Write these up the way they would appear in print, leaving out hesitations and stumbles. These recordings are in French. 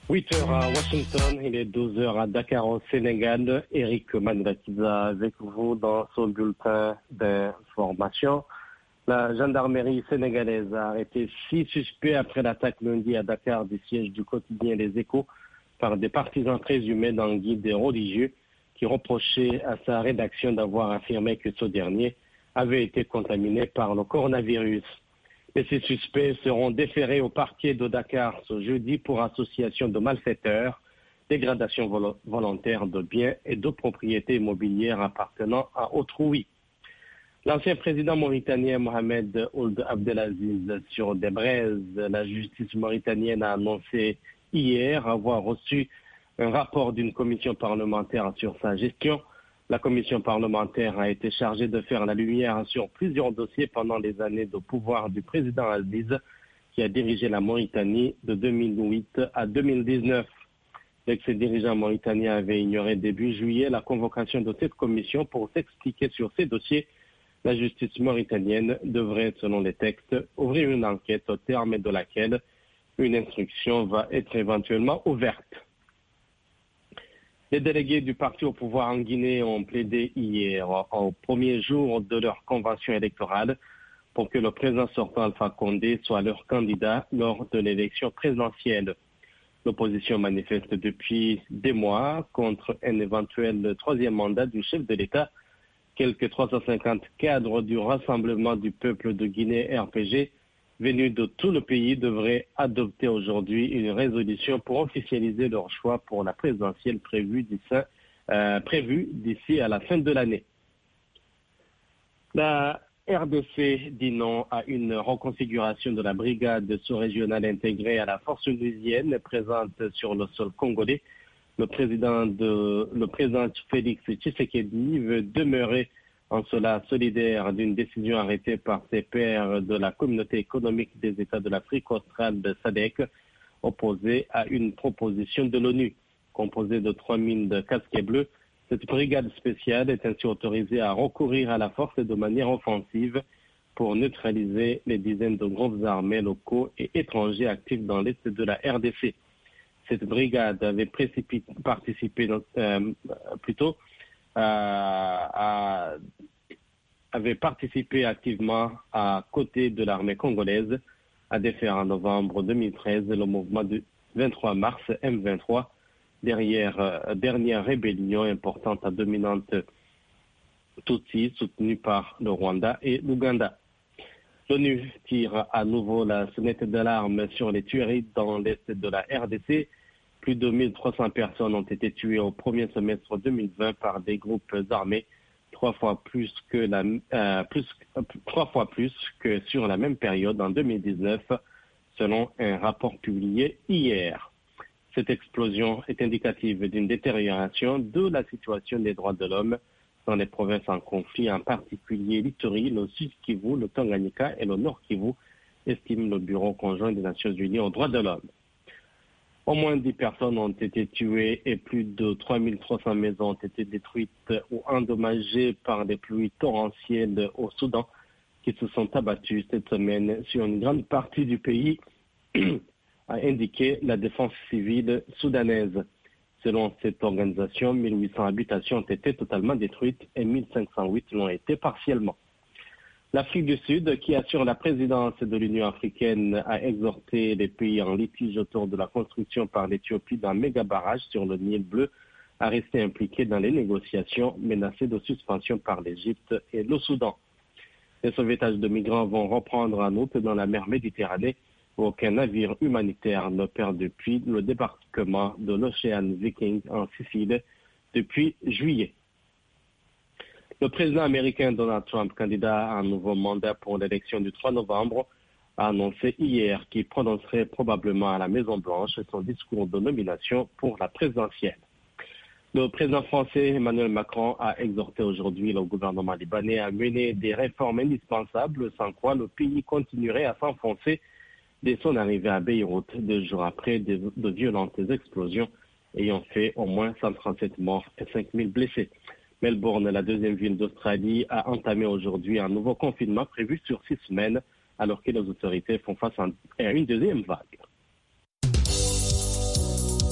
8 heures à Washington, il est 12 heures à Dakar au Sénégal. Eric Manilatiza avec vous dans son bulletin d'information. La gendarmerie sénégalaise a arrêté 6 suspects après l'attaque lundi à Dakar du siège du quotidien Les Échos par des partisans présumés d'un guide religieux qui reprochaient à sa rédaction d'avoir affirmé que ce dernier avait été contaminé par le coronavirus. Et ces suspects seront déférés au parquet de Dakar ce jeudi pour association de malfaiteurs, dégradation volontaire de biens et de propriétés immobilières appartenant à autrui. L'ancien président mauritanien Mohamed Ould Abdelaziz sur des braises, la justice mauritanienne a annoncé hier avoir reçu un rapport d'une commission parlementaire sur sa gestion. La commission parlementaire a été chargée de faire la lumière sur plusieurs dossiers pendant les années de pouvoir du président Aziz, qui a dirigé la Mauritanie de 2008 à 2019. L'ex-dirigeant mauritanien avait ignoré début juillet la convocation de cette commission pour s'expliquer sur ces dossiers. La justice mauritanienne devrait, selon les textes, ouvrir une enquête au terme de laquelle une instruction va être éventuellement ouverte. Les délégués du parti au pouvoir en Guinée ont plaidé hier, au premier jour de leur convention électorale, pour que le président sortant Alpha Condé soit leur candidat lors de l'élection présidentielle. L'opposition manifeste depuis des mois contre un éventuel troisième mandat du chef de l'État. Quelques 350 cadres du Rassemblement du peuple de Guinée RPG venus de tout le pays devraient adopter aujourd'hui une résolution pour officialiser leur choix pour la présidentielle prévue d'ici à la fin de l'année. La RDC dit non à une reconfiguration de la brigade sous-régionale intégrée à la force onusienne présente sur le sol congolais. Le président Félix Tshisekedi veut demeurer en cela solidaire d'une décision arrêtée par ses pairs de la communauté économique des États de l'Afrique australe de SADC, opposée à une proposition de l'ONU. Composée de 3000 de casquets bleus, cette brigade spéciale est ainsi autorisée à recourir à la force de manière offensive pour neutraliser les dizaines de groupes armés locaux et étrangers actifs dans l'est de la RDC. Cette brigade avait avait participé activement à côté de l'armée congolaise à défaire en novembre 2013 le mouvement du 23 mars M23, dernière rébellion importante à dominante Tutsi soutenue par le Rwanda et l'Ouganda. L'ONU tire à nouveau la sonnette d'alarme sur les tueries dans l'est de la RDC. Plus de 1300 personnes ont été tuées au premier semestre 2020 par des groupes armés, trois fois plus que sur la même période en 2019, selon un rapport publié hier. Cette explosion est indicative d'une détérioration de la situation des droits de l'homme dans les provinces en conflit, en particulier l'Ituri, le Sud Kivu, le Tanganyika et le Nord Kivu, estime le Bureau conjoint des Nations Unies aux droits de l'homme. Au moins 10 personnes ont été tuées et plus de 3300 maisons ont été détruites ou endommagées par des pluies torrentielles au Soudan qui se sont abattues cette semaine sur une grande partie du pays, a indiqué la défense civile soudanaise. Selon cette organisation, 1800 habitations ont été totalement détruites et 1508 l'ont été partiellement. L'Afrique du Sud, qui assure la présidence de l'Union africaine, a exhorté les pays en litige autour de la construction par l'Éthiopie d'un méga barrage sur le Nil bleu à rester impliqués dans les négociations menacées de suspension par l'Égypte et le Soudan. Les sauvetages de migrants vont reprendre en août dans la mer Méditerranée où aucun navire humanitaire n'opère depuis le débarquement de l'Ocean Viking en Sicile depuis juillet. Le président américain Donald Trump, candidat à un nouveau mandat pour l'élection du 3 novembre, a annoncé hier qu'il prononcerait probablement à la Maison-Blanche son discours de nomination pour la présidentielle. Le président français Emmanuel Macron a exhorté aujourd'hui le gouvernement libanais à mener des réformes indispensables sans quoi le pays continuerait à s'enfoncer dès son arrivée à Beyrouth 2 jours après de violentes explosions ayant fait au moins 137 morts et 5000 blessés. Melbourne, la deuxième ville d'Australie, a entamé aujourd'hui un nouveau confinement prévu sur 6 semaines alors que les autorités font face à une deuxième vague.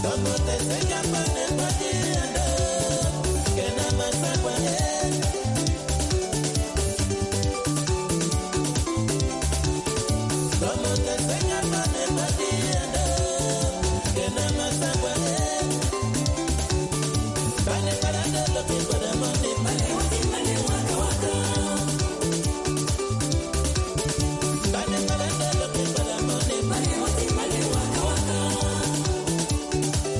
Para